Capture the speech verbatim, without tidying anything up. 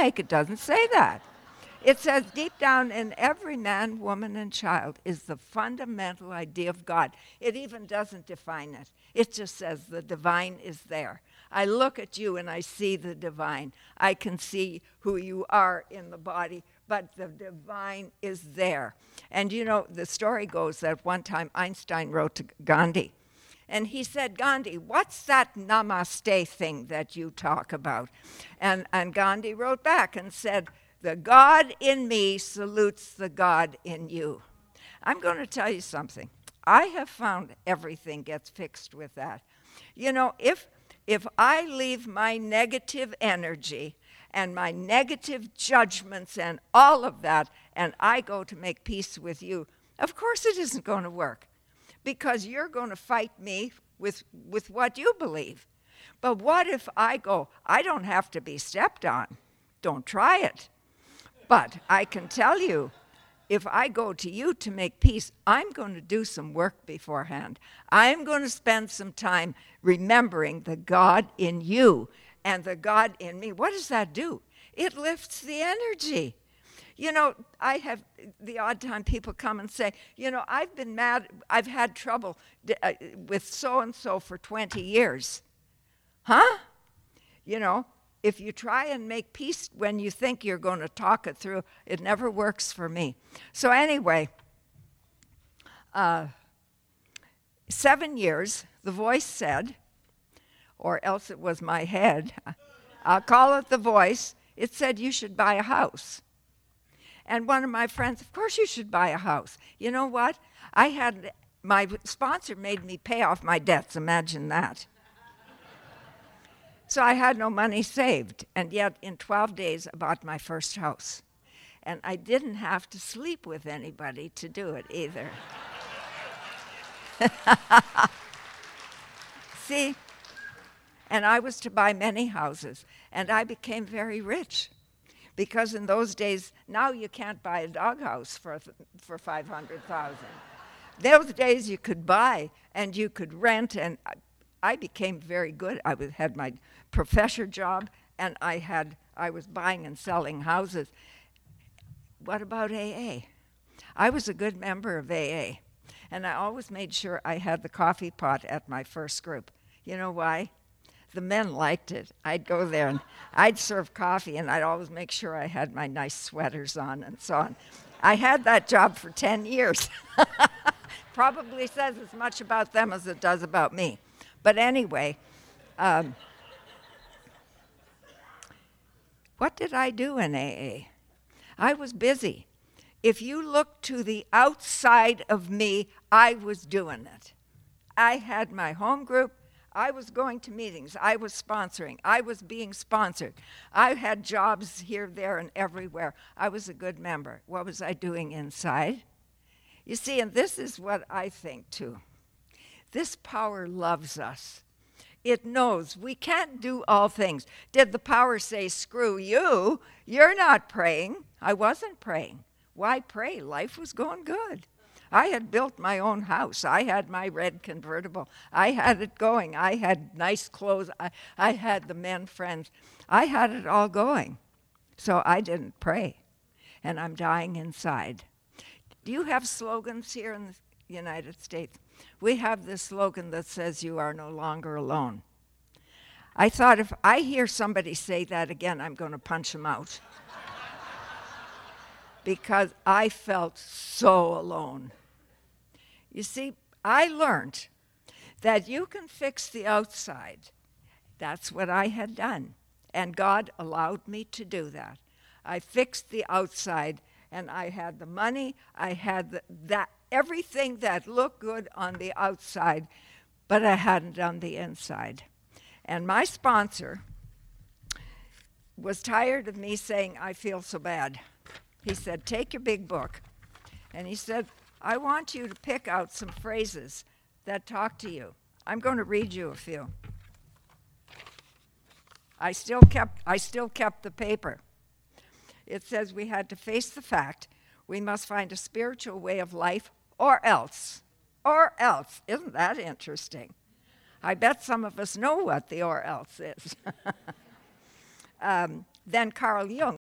mistake. It doesn't say that. It says deep down in every man, woman, and child is the fundamental idea of God. It even doesn't define it. It just says the divine is there. I look at you and I see the divine. I can see who you are in the body, but the divine is there. And you know, the story goes that one time Einstein wrote to Gandhi, and he said, Gandhi, what's that namaste thing that you talk about? And, and Gandhi wrote back and said, the God in me salutes the God in you. I'm going to tell you something. I have found everything gets fixed with that. You know, if if I leave my negative energy and my negative judgments and all of that, and I go to make peace with you, of course it isn't going to work, because you're going to fight me with, with what you believe. But what if I go, I don't have to be stepped on. Don't try it. But I can tell you, if I go to you to make peace, I'm going to do some work beforehand. I'm going to spend some time remembering the God in you and the God in me. What does that do? It lifts the energy. You know, I have the odd time people come and say, you know, I've been mad, I've had trouble d- uh, with so-and-so for twenty years. Huh? You know, if you try and make peace when you think you're going to talk it through, it never works for me. So anyway, uh, seven years, the voice said, or else it was my head, I'll call it the voice, it said you should buy a house. And one of my friends, of course you should buy a house. You know what? I had, my sponsor made me pay off my debts, imagine that. So I had no money saved, and yet in twelve days I bought my first house. And I didn't have to sleep with anybody to do it either. See? And I was to buy many houses, and I became very rich. Because in those days, now you can't buy a doghouse for for five hundred thousand dollars. Those days you could buy and you could rent, and I, I became very good. I was, had my professor job, and I had I was buying and selling houses. What about A A? I was a good member of A A, and I always made sure I had the coffee pot at my first group. You know why? The men liked it. I'd go there and I'd serve coffee, and I'd always make sure I had my nice sweaters on and so on. I had that job for ten years. Probably says as much about them as it does about me. But anyway, um, what did I do in A A? I was busy. If you look to the outside of me, I was doing it. I had my home group. I was going to meetings. I was sponsoring. I was being sponsored. I had jobs here, there, and everywhere. I was a good member. What was I doing inside? You see, and this is what I think too. This power loves us. It knows we can't do all things. Did the power say, screw you? You're not praying. I wasn't praying. Why pray? Life was going good. I had built my own house. I had my red convertible. I had it going. I had nice clothes. I, I had the men friends. I had it all going. So I didn't pray. And I'm dying inside. Do you have slogans here in the United States? We have this slogan that says, you are no longer alone. I thought if I hear somebody say that again, I'm going to punch them out. Because I felt so alone. You see, I learned that you can fix the outside. That's what I had done. And God allowed me to do that. I fixed the outside, and I had the money, I had the, that everything that looked good on the outside, but I hadn't done the inside. And my sponsor was tired of me saying, I feel so bad. He said, take your big book. And he said, I want you to pick out some phrases that talk to you. I'm going to read you a few. I still kept, I still kept the paper. It says we had to face the fact we must find a spiritual way of life or else. Or else. Isn't that interesting? I bet some of us know what the or else is. um, then Carl Jung